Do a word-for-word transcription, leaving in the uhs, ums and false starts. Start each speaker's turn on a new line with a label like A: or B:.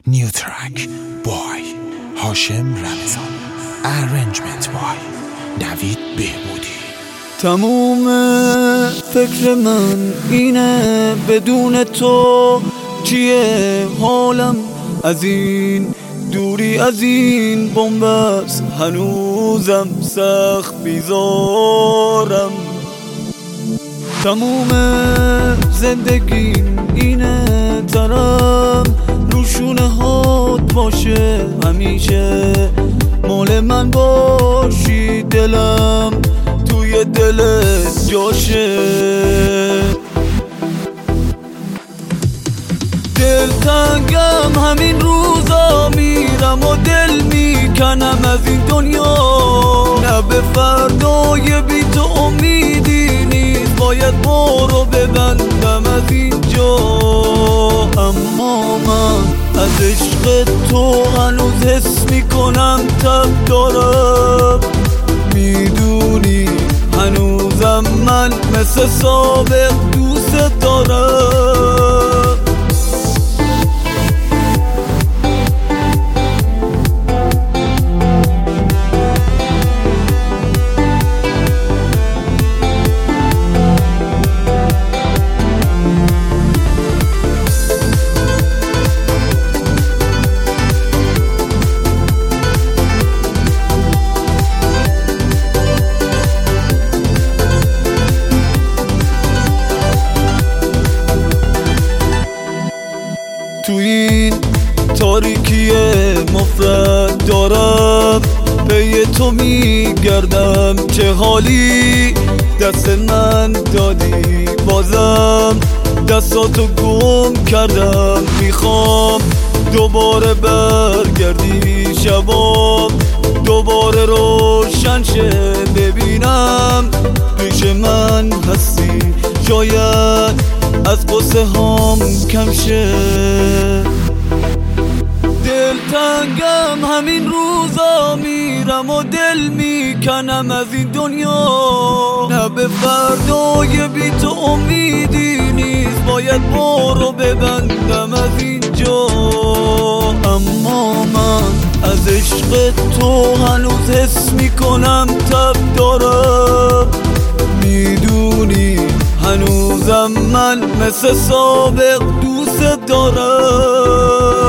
A: New track by هاشم رمضان. Arrangement by نوید بهبودی.
B: تموم فکر من اینه بدون تو چیه حالم، از این دوری از این بنبست هنوزم سخت بیزارم. تموم زندگیم اینه ترم روشونه هات باشه، همیشه مال من باشی، دلم توی دلت جاشه. دلتنگم همین روزا میرم و دل میکنم از این دنیا، نه به فردای بی تو امیدی نیست، باید ما رو ببندم از اینجا. اما من از عشق تو هنوز حس میکنم تب دارم، میدونی هنوزم من مثل سابق دوست دارم. تو این تاریکی مفرد دارم پی تو میگردم، چه حالی دست من دادی، بازم دستاتو گم کردم. میخوام دوباره برگردی، شبام دوباره روشن شه، ببینم پیش من هستی، شاید از قصه هام کم شه. دلتنگم همین روزا میرم و دل میکنم از این دنیا، نه به فردای بی تو امیدی نیست، باید ما رو ببندم از اینجا. اما من از عشق تو هنوز حس میکنم تب دارم، میدونی هنوزم من مثل سابق دوست دارم.